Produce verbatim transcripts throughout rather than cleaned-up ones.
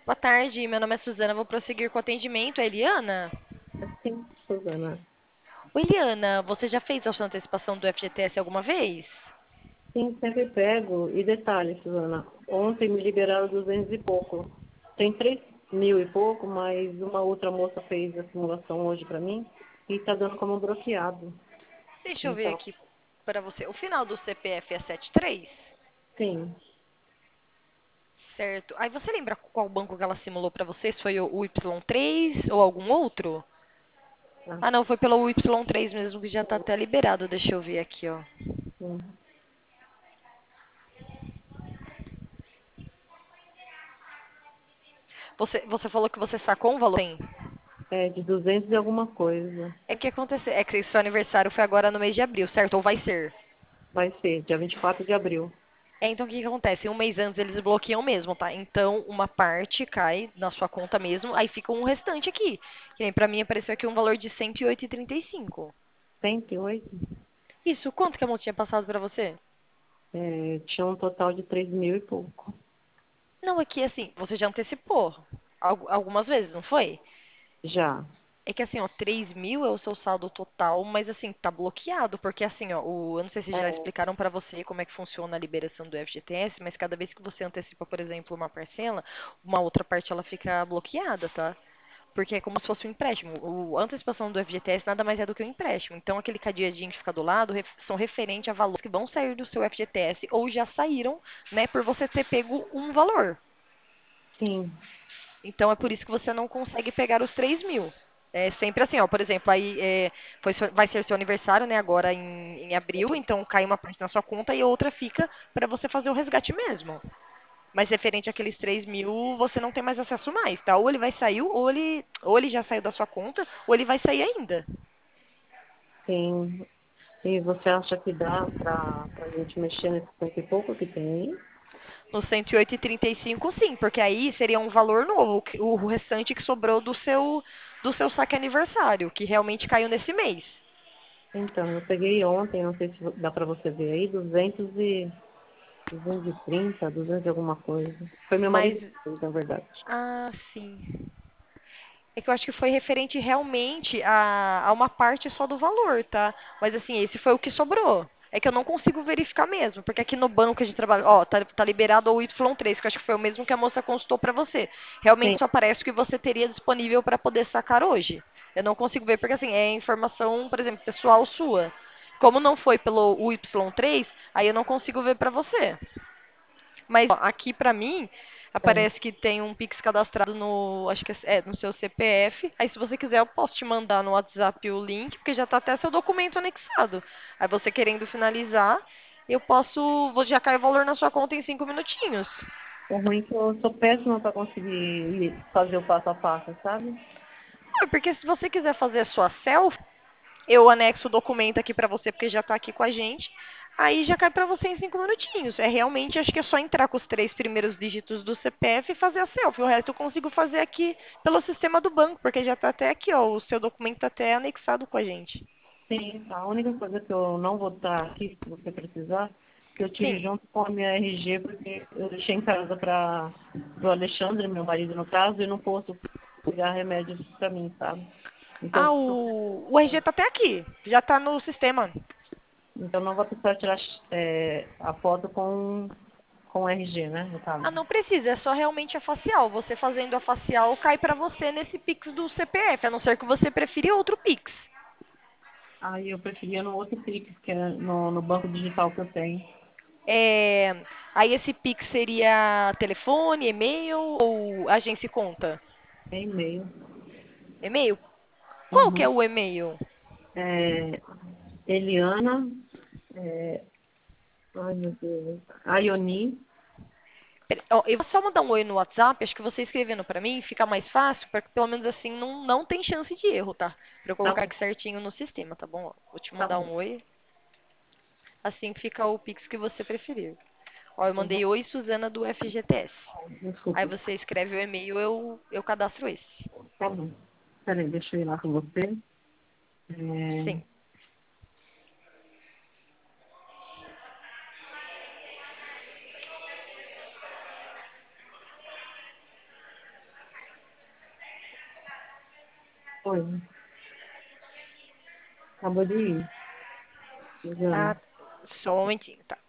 Boa tarde, meu nome é Suzana, vou prosseguir com o atendimento. É Eliana? Sim, Suzana. Oi, Eliana, você já fez a sua antecipação do F G T S alguma vez? Sim, sempre pego. E detalhe, Suzana, ontem me liberaram duzentos e pouco. Tem três mil e pouco, mas uma outra moça fez a simulação hoje para mim e está dando como bloqueado. Deixa eu ver Então, aqui para você. O final do C P F é setenta e três? sim. Certo. Aí você lembra qual banco que ela simulou para você? Se foi o o Y três ou algum outro? Ah, Ah, não, foi pelo Y três mesmo, que já está até liberado. Deixa eu ver aqui, ó. sim. Você, você falou que você sacou um valor? Sim. É de duzentos e alguma coisa. É que aconteceu, é que seu aniversário foi agora no mês de abril, certo? Ou vai ser? Vai ser dia vinte e quatro de abril. É, então o que que acontece? Um mês antes eles bloqueiam mesmo, tá? Então uma parte cai na sua conta mesmo, aí fica um restante aqui. Que nem pra mim apareceu aqui um valor de cento e oito e trinta e cinco. cento e oito. Isso, quanto que a moça tinha passado pra você? É, tinha um total de três mil e pouco. Não, aqui assim, você já antecipou algu- algumas vezes, não foi? Já. É que assim, ó, três mil é o seu saldo total, mas assim, tá bloqueado, porque assim, ó, o, eu não sei se já É, explicaram pra você como é que funciona a liberação do F G T S, mas cada vez que você antecipa, por exemplo, uma parcela, uma outra parte ela fica bloqueada, tá? Porque é como se fosse um empréstimo. O, a antecipação do F G T S nada mais é do que um empréstimo. Então, aquele cadeadinho que fica do lado ref- são referentes a valores que vão sair do seu F G T S ou já saíram, né, por você ter pego um valor. sim. Então, é por isso que você não consegue pegar os três mil. É sempre assim, ó, por exemplo, aí é, foi seu- vai ser seu aniversário, né, agora em, em abril, então cai uma parte na sua conta e outra fica para você fazer o resgate mesmo. Mas referente àqueles três mil, você não tem mais acesso mais, tá? Ou ele vai sair, ou ele, ou ele já saiu da sua conta, ou ele vai sair ainda. Sim. E você acha que dá para a gente mexer nesse cento e pouco que tem aí? No cento e oito e trinta e cinco, sim, porque aí seria um valor novo, que- o restante que sobrou do seu, do seu saque aniversário, que realmente caiu nesse mês. Então, eu peguei ontem, não sei se dá para você ver aí, duzentos e, duzentos e trinta, duzentos e alguma coisa. Foi meu Mas, marido que fez, na verdade. ah, sim. É que eu acho que foi referente realmente a, a uma parte só do valor, tá? Mas assim, esse foi o que sobrou. É que eu não consigo verificar mesmo, porque aqui no banco que a gente trabalha, ó, tá, tá liberado o Y três, que eu acho que foi o mesmo que a moça consultou pra você. Sim, Realmente só aparece o que você teria disponível pra poder sacar hoje. Eu não consigo ver, porque assim, é informação, por exemplo, pessoal sua. Como não foi pelo o Y três, aí eu não consigo ver pra você. Mas ó, aqui pra mim é. aparece que tem um Pix cadastrado no, acho que é, é, no seu C P F. Aí se você quiser eu posso te mandar no WhatsApp o link, porque já tá até seu documento anexado. Aí você querendo finalizar, eu posso, vou já cair o valor na sua conta em cinco minutinhos. O ruim é que eu sou péssima para conseguir fazer o passo a passo, sabe? Ah, porque se você quiser fazer a sua selfie, eu anexo o documento aqui pra você, porque já tá aqui com a gente. Aí já cai pra você em cinco minutinhos. É realmente, acho que é só entrar com os três primeiros dígitos do C P F e fazer a selfie. O resto eu consigo fazer aqui pelo sistema do banco, porque já tá até aqui, ó. O seu documento tá até anexado com a gente. Sim, a única coisa que eu não vou estar aqui, se você precisar, que eu tire Sim. junto com a minha R G, porque eu deixei em casa para o Alexandre, meu marido no caso, e não posso pegar remédios para mim, sabe? Então, Ah, o, o R G tá até aqui. Já tá no sistema. então não vou precisar tirar é, a foto com, com R G, né, no caso. Ah, não precisa, é só realmente a facial. Você fazendo a facial cai pra você nesse Pix do C P F, a não ser que você prefira outro Pix. Aí eu preferia no outro Pix, que é no, no banco digital que eu tenho. É, aí esse Pix seria telefone, e-mail ou agência e conta? É e-mail. E-mail? Qual que é Uhum. o e-mail? É, Eliana, é, ai meu Deus, Ioni, Pera- ó, eu vou só mandar um oi no WhatsApp, acho que você escrevendo pra mim fica mais fácil, porque pelo menos assim não, não tem chance de erro, tá? Pra eu tá colocar bom, aqui certinho no sistema, tá bom? Ó, vou te tá mandar bom. um oi, assim fica o Pix que você preferir. Ó, eu Uhum. mandei oi Suzana do F G T S. Aí Desculpa, você escreve o e-mail, eu, eu cadastro esse. tá bom. Peraí, deixa eu ir lá com você. Sim. É, Oi, acabou de ir, Ah, Suzana. só um momentinho, tá.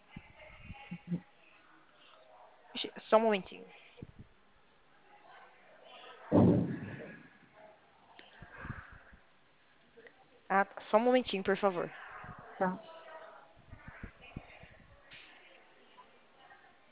Ixi, só um momentinho. Ah, tá. Só um momentinho, por favor. Tá.